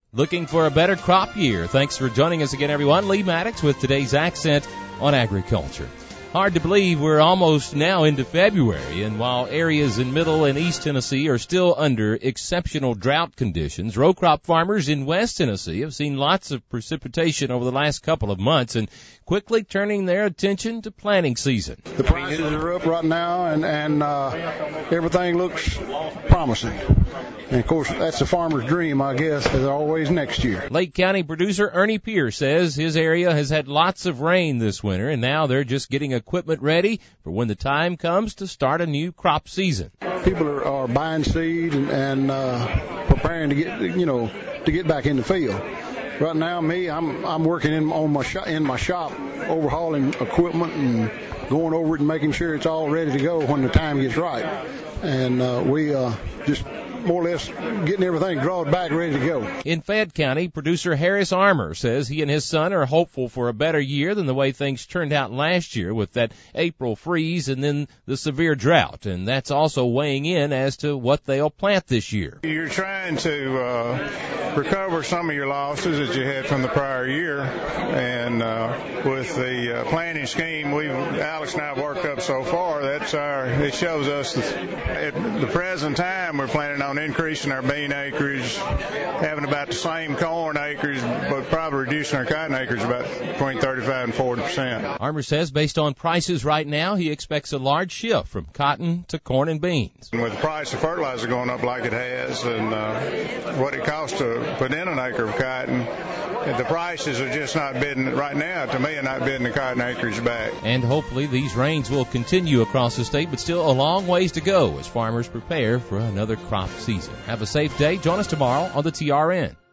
Looking for a better crop year? Thanks for joining us again, everyone. Lee Maddox with today's Accent on Agriculture. Hard to believe we're almost now into February, and while areas in Middle and East Tennessee are still under exceptional drought conditions, row crop farmers in West Tennessee have seen lots of precipitation over the last couple of months and quickly turning their attention to planting season. The prices are up right now, and everything looks promising. And, of course, that's the farmer's dream, I guess, as always next year. Lake County producer Ernie Pierce says his area has had lots of rain this winter, and now they're just getting equipment ready for when the time comes to start a new crop season. People are buying seed and preparing to get back in the field. Right now, I'm working in my shop, overhauling equipment and going over it and making sure it's all ready to go when the time gets right. And we just more or less getting everything drawn back, ready to go. In Fayette County, producer Harris Armour says he and his son are hopeful for a better year than the way things turned out last year with that April freeze and then the severe drought. And that's also weighing in as to what they'll plant this year. You're trying to recover some of your losses that you had from the prior year. And with the planting scheme Alex and I have worked up so far, it shows us at the present time we're planning on increasing our bean acreage, having about the same corn acreage, but probably reducing our cotton acreage about between 35 and 40%. Armour says based on prices right now, he expects a large shift from cotton to corn and beans. And with the price of fertilizer going up like it has and what it costs to put in an acre of cotton, the prices are just not bidding right now, to me, are not bidding the cotton acreage back. And hopefully these rains will continue across the state, but still a long ways to go as farmers prepare for another crop season. Have a safe day. Join us tomorrow on the TRN.